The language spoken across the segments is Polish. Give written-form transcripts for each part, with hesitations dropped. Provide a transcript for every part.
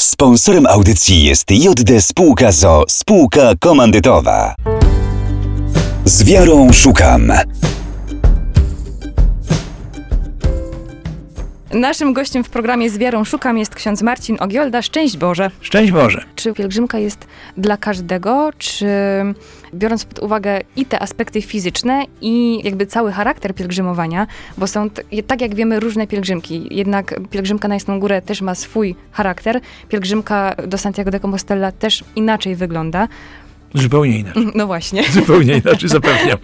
Sponsorem audycji jest JD Spółka ZOO, spółka komandytowa. Z wiarą szukam. Naszym gościem w programie Z wiarą szukam jest ksiądz Marcin Ogiolda. Szczęść Boże. Szczęść Boże. Czy pielgrzymka jest dla każdego, czy biorąc pod uwagę i te aspekty fizyczne i jakby cały charakter pielgrzymowania, bo są, tak jak wiemy, różne pielgrzymki. Jednak pielgrzymka na Jasną Górę też ma swój charakter. Pielgrzymka do Santiago de Compostela też inaczej wygląda. Zupełnie inaczej. No właśnie. Zupełnie inaczej, zapewniam.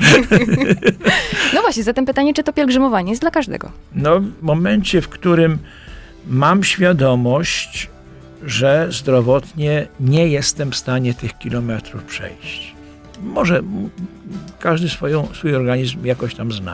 No właśnie, zatem pytanie, czy to pielgrzymowanie jest dla każdego? No, w momencie, w którym mam świadomość, że zdrowotnie nie jestem w stanie tych kilometrów przejść. Może każdy swój organizm jakoś tam zna.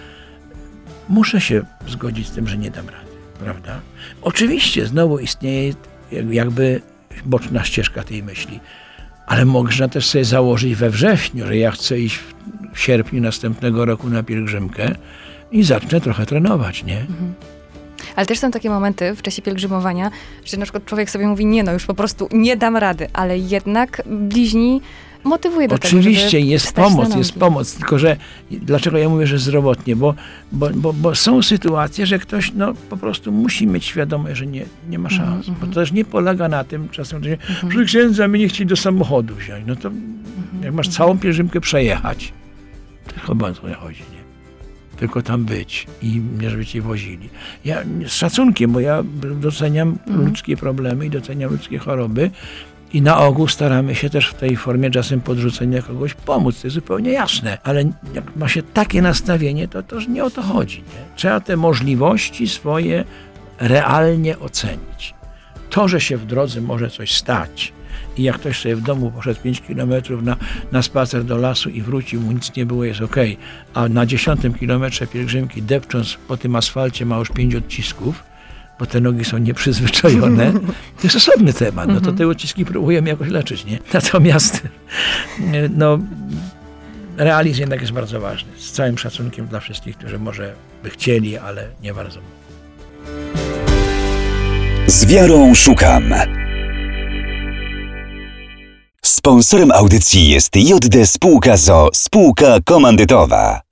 Muszę się zgodzić z tym, że nie dam rady, prawda? Oczywiście znowu istnieje jakby boczna ścieżka tej myśli. Ale można też sobie założyć we wrześniu, że ja chcę iść w sierpniu następnego roku na pielgrzymkę i zacznę trochę trenować, nie? Ale też są takie momenty w czasie pielgrzymowania, że na przykład człowiek sobie mówi, nie no, już po prostu nie dam rady, ale jednak bliźni motywuje do tego, Oczywiście żeby jest wstać na pomoc, nogi. jest pomoc, tylko że dlaczego ja mówię, że zdrowotnie? Bo są sytuacje, że ktoś po prostu musi mieć świadomość, że nie ma szans. Bo to też nie polega na tym czasem, że księdza mnie nie chcieli do samochodu wziąć. No to jak masz całą pielgrzymkę przejechać, to chyba o to nie chodzi, nie? Tylko tam być i nie żeby cię wozili. Ja z szacunkiem, bo ja doceniam ludzkie problemy i doceniam ludzkie choroby i na ogół staramy się też w tej formie czasem podrzucenia kogoś pomóc. To jest zupełnie jasne. Ale jak ma się takie nastawienie, to nie o to chodzi. Nie? Trzeba te możliwości swoje realnie ocenić. To, że się w drodze może coś stać i jak ktoś sobie w domu poszedł 5 kilometrów na spacer do lasu i wrócił, mu nic nie było, jest okej. A na 10 kilometrze pielgrzymki depcząc po tym asfalcie ma już 5 odcisków, bo te nogi są nieprzyzwyczajone, to jest osobny temat. No to te odciski próbujemy jakoś leczyć, nie? Natomiast realizm jednak jest bardzo ważny. Z całym szacunkiem dla wszystkich, którzy może by chcieli, ale nie bardzo mogą. Z wiarą szukam. Sponsorem audycji jest JD Spółka ZOO, spółka komandytowa.